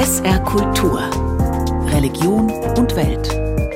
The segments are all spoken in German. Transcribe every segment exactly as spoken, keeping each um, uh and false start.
S R Kultur. Religion und Welt.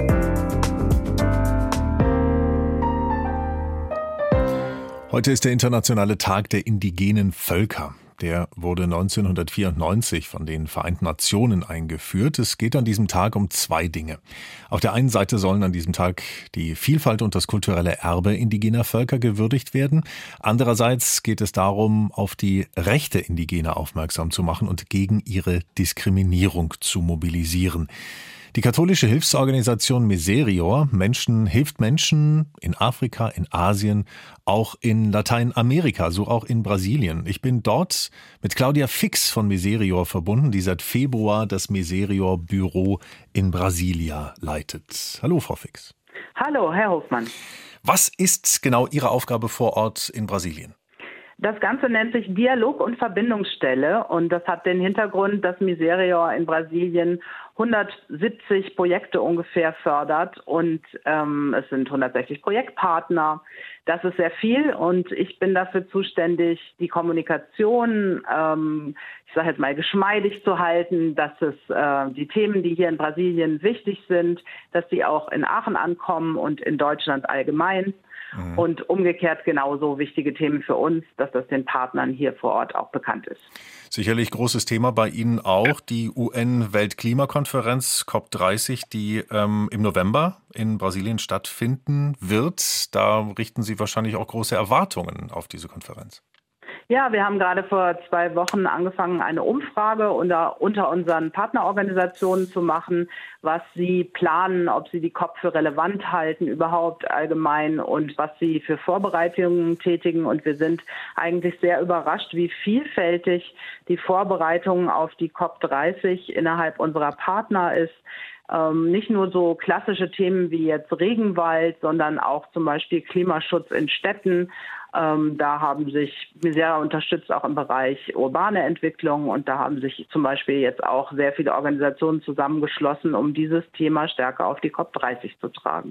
Heute ist der internationale Tag der indigenen Völker. Der wurde neunzehnhundertvierundneunzig von den Vereinten Nationen eingeführt. Es geht an diesem Tag um zwei Dinge. Auf der einen Seite sollen an diesem Tag die Vielfalt und das kulturelle Erbe indigener Völker gewürdigt werden. Andererseits geht es darum, auf die Rechte Indigener aufmerksam zu machen und gegen ihre Diskriminierung zu mobilisieren. Die katholische Hilfsorganisation Miserior Menschen hilft Menschen in Afrika, in Asien, auch in Lateinamerika, so auch in Brasilien. Ich bin dort mit Claudia Fix von Miserior verbunden, die seit Februar das Miserior Büro in Brasilia leitet. Hallo, Frau Fix. Hallo, Herr Hofmann. Was ist genau Ihre Aufgabe vor Ort in Brasilien? Das Ganze nennt sich Dialog- und Verbindungsstelle und das hat den Hintergrund, dass Miserior in Brasilien hundertsiebzig Projekte ungefähr fördert und ähm, es sind hundertsechzig Projektpartner. Das ist sehr viel und ich bin dafür zuständig, die Kommunikation, ähm, ich sage jetzt mal, geschmeidig zu halten, dass es äh, die Themen, die hier in Brasilien wichtig sind, dass die auch in Aachen ankommen und in Deutschland allgemein. Mhm. Und umgekehrt genauso wichtige Themen für uns, dass das den Partnern hier vor Ort auch bekannt ist. Sicherlich großes Thema bei Ihnen auch die U N-Weltklimakonferenz C O P dreißig, die ähm, im November in Brasilien stattfinden wird. Da richten Sie wahrscheinlich auch große Erwartungen auf diese Konferenz. Ja, wir haben gerade vor zwei Wochen angefangen, eine Umfrage unter, unter unseren Partnerorganisationen zu machen, was sie planen, ob sie die C O P für relevant halten, überhaupt allgemein und was sie für Vorbereitungen tätigen. Und wir sind eigentlich sehr überrascht, wie vielfältig die Vorbereitung auf die C O P dreißig innerhalb unserer Partner ist. Ähm, nicht nur so klassische Themen wie jetzt Regenwald, sondern auch zum Beispiel Klimaschutz in Städten. Ähm, da haben sich sehr unterstützt auch im Bereich urbane Entwicklung und da haben sich zum Beispiel jetzt auch sehr viele Organisationen zusammengeschlossen, um dieses Thema stärker auf die C O P dreißig zu tragen.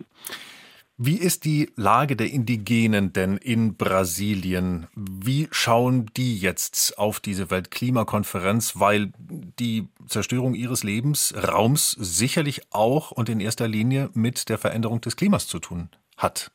Wie ist die Lage der Indigenen denn in Brasilien? Wie schauen die jetzt auf diese Weltklimakonferenz, weil die Zerstörung ihres Lebensraums sicherlich auch und in erster Linie mit der Veränderung des Klimas zu tun hat?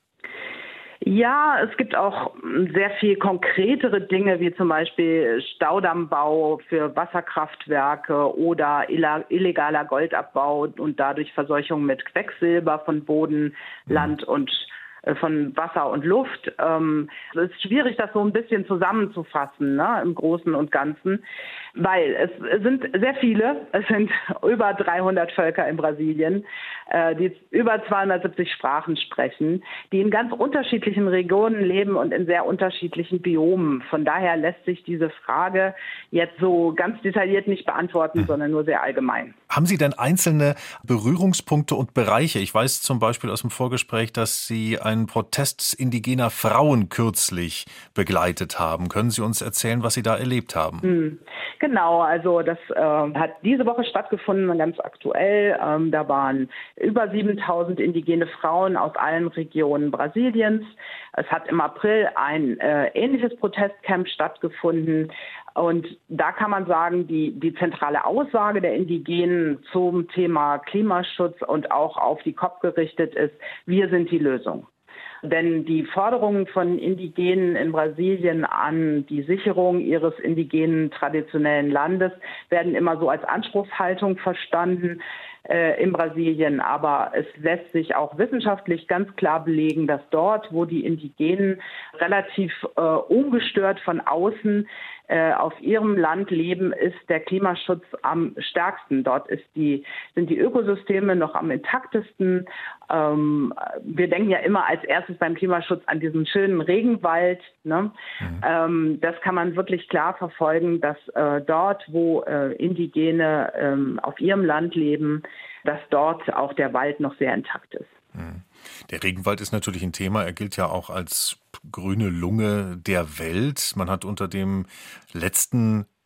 Ja, es gibt auch sehr viel konkretere Dinge, wie zum Beispiel Staudammbau für Wasserkraftwerke oder illegaler Goldabbau und dadurch Verseuchung mit Quecksilber von Boden, Land und von Wasser und Luft. Ähm, es ist schwierig, das so ein bisschen zusammenzufassen, ne, im Großen und Ganzen, weil es sind sehr viele, es sind über dreihundert Völker in Brasilien, äh, die über zweihundertsiebzig Sprachen sprechen, die in ganz unterschiedlichen Regionen leben und in sehr unterschiedlichen Biomen. Von daher lässt sich diese Frage jetzt so ganz detailliert nicht beantworten, hm. sondern nur sehr allgemein. Haben Sie denn einzelne Berührungspunkte und Bereiche? Ich weiß zum Beispiel aus dem Vorgespräch, dass Sie einen Protest indigener Frauen kürzlich begleitet haben. Können Sie uns erzählen, was Sie da erlebt haben? Hm. Genau, also das äh, hat diese Woche stattgefunden, ganz aktuell. Ähm, da waren über siebentausend indigene Frauen aus allen Regionen Brasiliens. Es hat im April ein äh, ähnliches Protestcamp stattgefunden. Und da kann man sagen, die, die zentrale Aussage der Indigenen zum Thema Klimaschutz und auch auf die C O P gerichtet ist, wir sind die Lösung. Denn die Forderungen von Indigenen in Brasilien an die Sicherung ihres indigenen traditionellen Landes werden immer so als Anspruchshaltung verstanden äh, in Brasilien. Aber es lässt sich auch wissenschaftlich ganz klar belegen, dass dort, wo die Indigenen relativ äh, ungestört von außen äh, auf ihrem Land leben, ist der Klimaschutz am stärksten. Dort ist die, sind die Ökosysteme noch am intaktesten. Ähm, wir denken ja immer als erstes beim Klimaschutz an diesen schönen Regenwald. Ne? Mhm. Ähm, das kann man wirklich klar verfolgen, dass äh, dort, wo äh, Indigene äh, auf ihrem Land leben, dass dort auch der Wald noch sehr intakt ist. Mhm. Der Regenwald ist natürlich ein Thema. Er gilt ja auch als grüne Lunge der Welt. Man hat unter dem letzten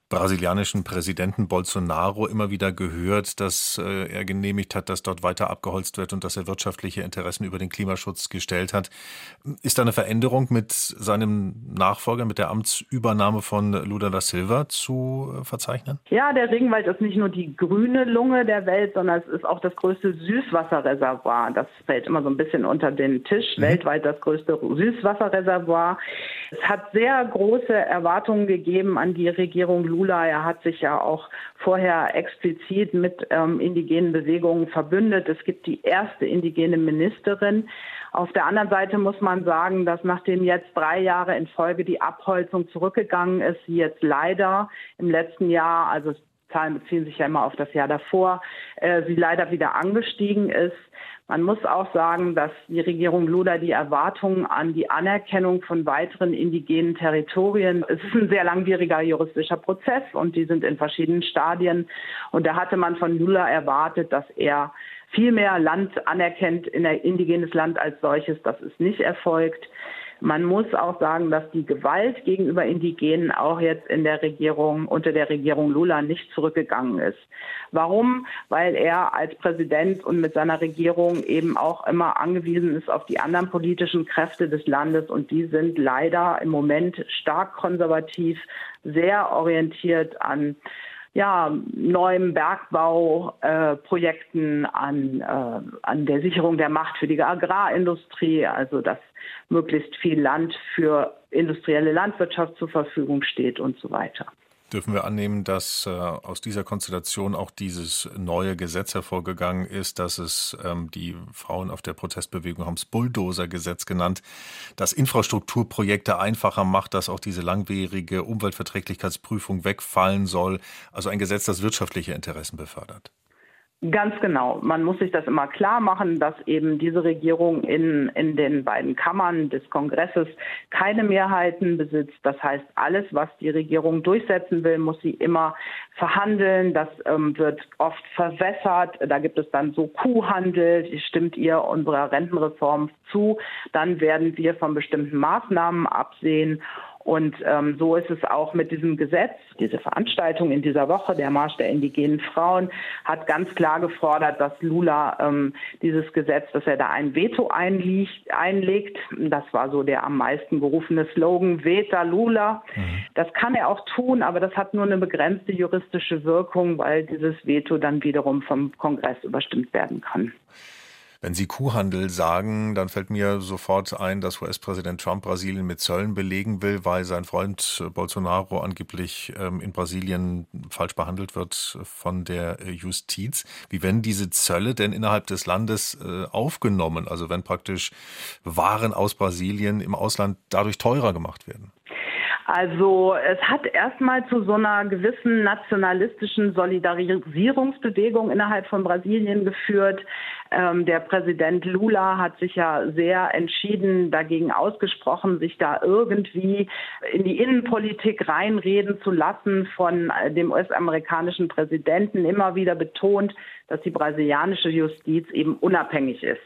brasilianischen Präsidenten Bolsonaro immer wieder gehört, dass äh, er genehmigt hat, dass dort weiter abgeholzt wird und dass er wirtschaftliche Interessen über den Klimaschutz gestellt hat. Ist da eine Veränderung mit seinem Nachfolger, mit der Amtsübernahme von Lula da Silva zu äh, verzeichnen? Ja, der Regenwald ist nicht nur die grüne Lunge der Welt, sondern es ist auch das größte Süßwasserreservoir. Das fällt immer so ein bisschen unter den Tisch. Mhm. Weltweit das größte Süßwasserreservoir. Es hat sehr große Erwartungen gegeben an die Regierung Lula. Er hat sich ja auch vorher explizit mit ähm, indigenen Bewegungen verbündet. Es gibt die erste indigene Ministerin. Auf der anderen Seite muss man sagen, dass nachdem jetzt drei Jahre in Folge die Abholzung zurückgegangen ist, sie jetzt leider im letzten Jahr, also Zahlen beziehen sich ja immer auf das Jahr davor, äh, sie leider wieder angestiegen ist. Man muss auch sagen, dass die Regierung Lula die Erwartungen an die Anerkennung von weiteren indigenen Territorien, es ist ein sehr langwieriger juristischer Prozess und die sind in verschiedenen Stadien. Und da hatte man von Lula erwartet, dass er viel mehr Land anerkennt, in ein indigenes Land als solches. Das ist nicht erfolgt. Man muss auch sagen, dass die Gewalt gegenüber Indigenen auch jetzt in der Regierung, unter der Regierung Lula nicht zurückgegangen ist. Warum? Weil er als Präsident und mit seiner Regierung eben auch immer angewiesen ist auf die anderen politischen Kräfte des Landes und die sind leider im Moment stark konservativ, sehr orientiert an ja, neuem Bergbauprojekten, äh, an, äh, an der Sicherung der Macht für die Agrarindustrie, also dass möglichst viel Land für industrielle Landwirtschaft zur Verfügung steht und so weiter. Dürfen wir annehmen, dass äh, aus dieser Konstellation auch dieses neue Gesetz hervorgegangen ist, dass es, ähm, die Frauen auf der Protestbewegung haben es Bulldozer-Gesetz genannt, das Infrastrukturprojekte einfacher macht, dass auch diese langwierige Umweltverträglichkeitsprüfung wegfallen soll. Also ein Gesetz, das wirtschaftliche Interessen befördert. Ganz genau. Man muss sich das immer klar machen, dass eben diese Regierung in, in den beiden Kammern des Kongresses keine Mehrheiten besitzt. Das heißt, alles, was die Regierung durchsetzen will, muss sie immer verhandeln. Das ähm, wird oft verwässert. Da gibt es dann so Kuhhandel. Stimmt ihr unserer Rentenreform zu? Dann werden wir von bestimmten Maßnahmen absehen. Und ähm, so ist es auch mit diesem Gesetz. Diese Veranstaltung in dieser Woche, der Marsch der indigenen Frauen, hat ganz klar gefordert, dass Lula ähm, dieses Gesetz, dass er da ein Veto einlegt, einlegt. Das war so der am meisten gerufene Slogan, Veta Lula. Mhm. Das kann er auch tun, aber das hat nur eine begrenzte juristische Wirkung, weil dieses Veto dann wiederum vom Kongress überstimmt werden kann. Wenn Sie Kuhhandel sagen, dann fällt mir sofort ein, dass U S-Präsident Trump Brasilien mit Zöllen belegen will, weil sein Freund Bolsonaro angeblich ähm, in Brasilien falsch behandelt wird von der Justiz. Wie werden diese Zölle denn innerhalb des Landes äh, aufgenommen? Also wenn praktisch Waren aus Brasilien im Ausland dadurch teurer gemacht werden? Also es hat erstmal zu so einer gewissen nationalistischen Solidarisierungsbewegung innerhalb von Brasilien geführt. Ähm, der Präsident Lula hat sich ja sehr entschieden dagegen ausgesprochen, sich da irgendwie in die Innenpolitik reinreden zu lassen von dem U S-amerikanischen Präsidenten. Immer wieder betont, dass die brasilianische Justiz eben unabhängig ist.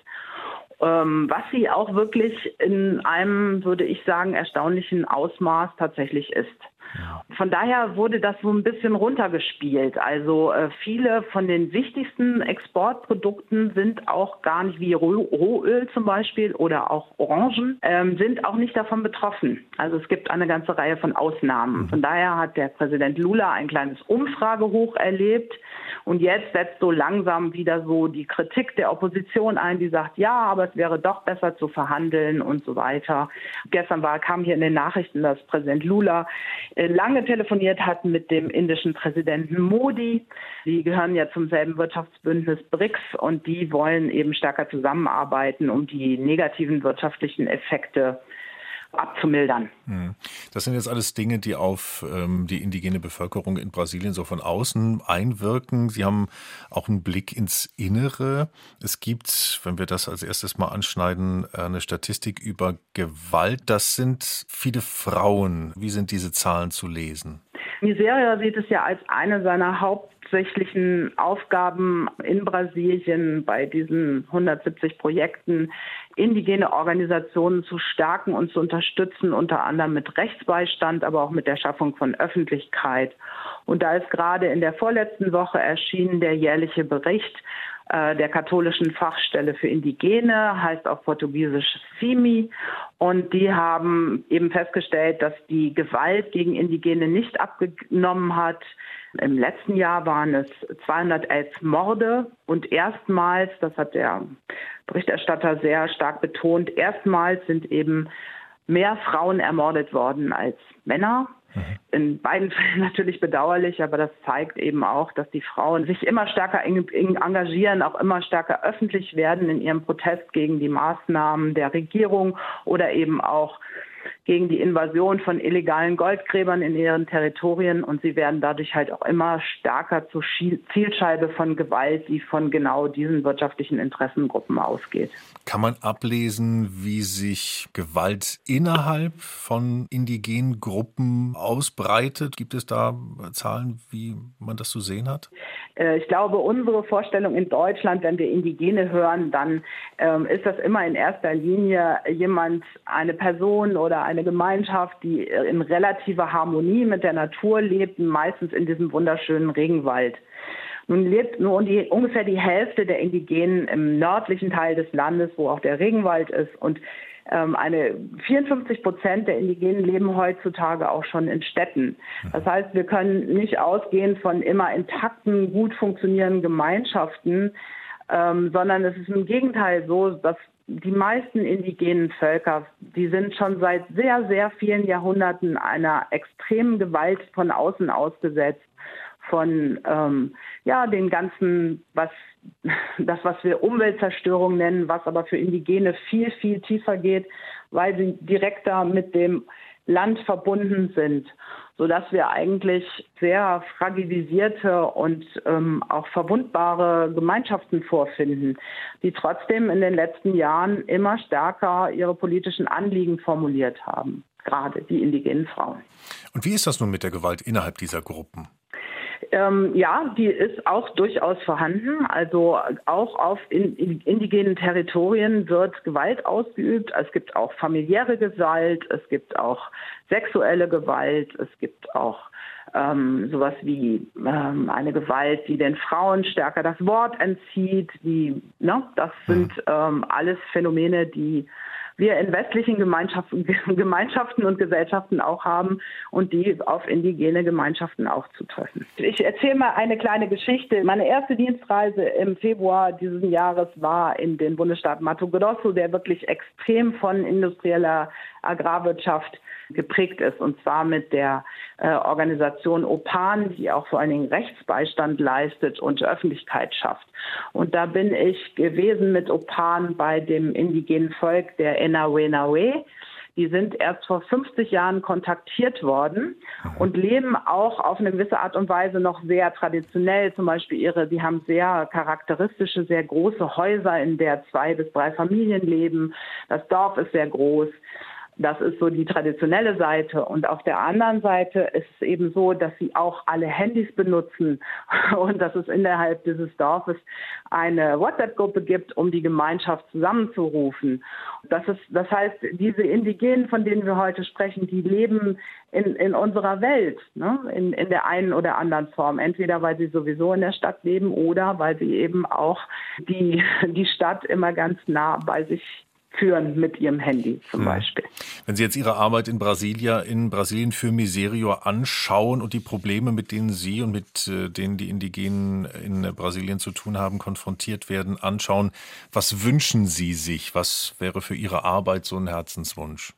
Was sie auch wirklich in einem, würde ich sagen, erstaunlichen Ausmaß tatsächlich ist. Von daher wurde das so ein bisschen runtergespielt. Also äh, viele von den wichtigsten Exportprodukten sind auch gar nicht, wie Rohöl zum Beispiel oder auch Orangen, ähm, sind auch nicht davon betroffen. Also es gibt eine ganze Reihe von Ausnahmen. Von daher hat der Präsident Lula ein kleines Umfragehoch erlebt. Und jetzt setzt so langsam wieder so die Kritik der Opposition ein, die sagt, ja, aber es wäre doch besser zu verhandeln und so weiter. Gestern war, kam hier in den Nachrichten, dass Präsident Lula äh, lange telefoniert hat mit dem indischen Präsidenten Modi. Die gehören ja zum selben Wirtschaftsbündnis B R I C S und die wollen eben stärker zusammenarbeiten, um die negativen wirtschaftlichen Effekte abzumildern. Das sind jetzt alles Dinge, die auf ähm, die indigene Bevölkerung in Brasilien so von außen einwirken. Sie haben auch einen Blick ins Innere. Es gibt, wenn wir das als erstes mal anschneiden, eine Statistik über Gewalt. Das sind viele Frauen. Wie sind diese Zahlen zu lesen? Miserio sieht es ja als eine seiner hauptsächlichen Aufgaben in Brasilien bei diesen hundertsiebzig Projekten, indigene Organisationen zu stärken und zu unterstützen, unter anderem mit Rechtsbeistand, aber auch mit der Schaffung von Öffentlichkeit. Und da ist gerade in der vorletzten Woche erschienen der jährliche Bericht der katholischen Fachstelle für Indigene, heißt auf Portugiesisch S I M I. Und die haben eben festgestellt, dass die Gewalt gegen Indigene nicht abgenommen hat. Im letzten Jahr waren es zweihundertelf Morde und erstmals, das hat der Berichterstatter sehr stark betont, erstmals sind eben mehr Frauen ermordet worden als Männer. In beiden Fällen natürlich bedauerlich, aber das zeigt eben auch, dass die Frauen sich immer stärker engagieren, auch immer stärker öffentlich werden in ihrem Protest gegen die Maßnahmen der Regierung oder eben auch gegen die Invasion von illegalen Goldgräbern in ihren Territorien. Und sie werden dadurch halt auch immer stärker zur Zielscheibe von Gewalt, die von genau diesen wirtschaftlichen Interessengruppen ausgeht. Kann man ablesen, wie sich Gewalt innerhalb von indigenen Gruppen ausbreitet? Gibt es da Zahlen, wie man das zu sehen hat? Ich glaube, unsere Vorstellung in Deutschland, wenn wir Indigene hören, dann ähm, ist das immer in erster Linie jemand, eine Person oder eine Gemeinschaft, die in relativer Harmonie mit der Natur lebt, meistens in diesem wunderschönen Regenwald. Nun lebt nur die, ungefähr die Hälfte der Indigenen im nördlichen Teil des Landes, wo auch der Regenwald ist. Und ähm, eine vierundfünfzig Prozent der Indigenen leben heutzutage auch schon in Städten. Das heißt, wir können nicht ausgehen von immer intakten, gut funktionierenden Gemeinschaften, ähm, sondern es ist im Gegenteil so, dass die meisten indigenen Völker, die sind schon seit sehr, sehr vielen Jahrhunderten einer extremen Gewalt von außen ausgesetzt. Von ähm, ja den ganzen, was das, was wir Umweltzerstörung nennen, was aber für Indigene viel, viel tiefer geht, weil sie direkter mit dem Land verbunden sind, sodass wir eigentlich sehr fragilisierte und ähm, auch verwundbare Gemeinschaften vorfinden, die trotzdem in den letzten Jahren immer stärker ihre politischen Anliegen formuliert haben, gerade die indigenen Frauen. Und wie ist das nun mit der Gewalt innerhalb dieser Gruppen? Ähm, ja, die ist auch durchaus vorhanden. Also auch auf in, in indigenen Territorien wird Gewalt ausgeübt. Es gibt auch familiäre Gewalt, es gibt auch sexuelle Gewalt, es gibt auch ähm, sowas wie ähm, eine Gewalt, die den Frauen stärker das Wort entzieht. Die, ne, das sind ähm, alles Phänomene, die wir in westlichen Gemeinschaften, Gemeinschaften und Gesellschaften auch haben und die auf indigene Gemeinschaften auch zutreffen. Ich erzähle mal eine kleine Geschichte. Meine erste Dienstreise im Februar dieses Jahres war in den Bundesstaat Mato Grosso, der wirklich extrem von industrieller Agrarwirtschaft geprägt ist, und zwar mit der äh, Organisation O P A N, die auch vor allen Dingen Rechtsbeistand leistet und Öffentlichkeit schafft. Und da bin ich gewesen mit O P A N bei dem indigenen Volk der Enawe-Nawe. Die sind erst vor fünfzig Jahren kontaktiert worden und leben auch auf eine gewisse Art und Weise noch sehr traditionell. Zum Beispiel ihre, die haben sehr charakteristische, sehr große Häuser, in der zwei bis drei Familien leben. Das Dorf ist sehr groß. Das ist so die traditionelle Seite. Und auf der anderen Seite ist es eben so, dass sie auch alle Handys benutzen und dass es innerhalb dieses Dorfes eine WhatsApp-Gruppe gibt, um die Gemeinschaft zusammenzurufen. Das ist, das heißt, diese Indigenen, von denen wir heute sprechen, die leben in, in unserer Welt, ne? in, in der einen oder anderen Form. Entweder weil sie sowieso in der Stadt leben oder weil sie eben auch die, die Stadt immer ganz nah bei sich führen mit ihrem Handy zum Beispiel. Wenn Sie jetzt Ihre Arbeit in Brasilia, in Brasilien für Miserio anschauen und die Probleme, mit denen Sie und mit denen die Indigenen in Brasilien zu tun haben, konfrontiert werden, anschauen, was wünschen Sie sich? Was wäre für Ihre Arbeit so ein Herzenswunsch?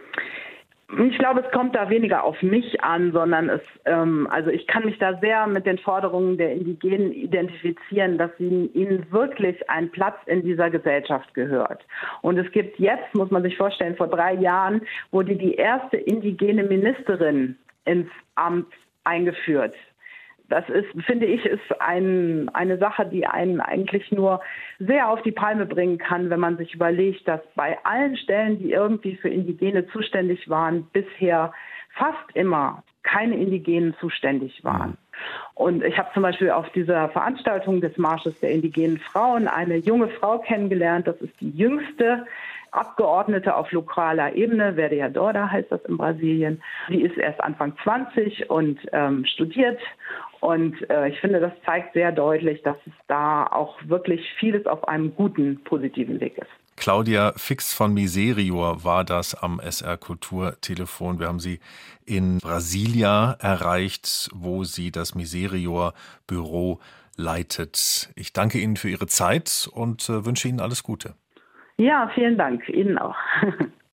Ich glaube, es kommt da weniger auf mich an, sondern es, ähm, also ich kann mich da sehr mit den Forderungen der Indigenen identifizieren, dass sie, ihnen wirklich ein Platz in dieser Gesellschaft gehört. Und es gibt jetzt, muss man sich vorstellen, vor drei Jahren wurde die erste indigene Ministerin ins Amt eingeführt. Das ist, finde ich, ist ein, eine Sache, die einen eigentlich nur sehr auf die Palme bringen kann, wenn man sich überlegt, dass bei allen Stellen, die irgendwie für Indigene zuständig waren, bisher fast immer keine Indigenen zuständig waren. Und ich habe zum Beispiel auf dieser Veranstaltung des Marsches der indigenen Frauen eine junge Frau kennengelernt. Das ist die jüngste Abgeordnete auf lokaler Ebene, Vereadora heißt das in Brasilien. Sie ist erst Anfang zwanzig und ähm, studiert. Und äh, ich finde, das zeigt sehr deutlich, dass es da auch wirklich vieles auf einem guten, positiven Weg ist. Claudia Fix von Miserior war das am S R Kulturtelefon. Wir haben sie in Brasilia erreicht, wo sie das Miserior-Büro leitet. Ich danke Ihnen für Ihre Zeit und äh, wünsche Ihnen alles Gute. Ja, vielen Dank. Ihnen auch.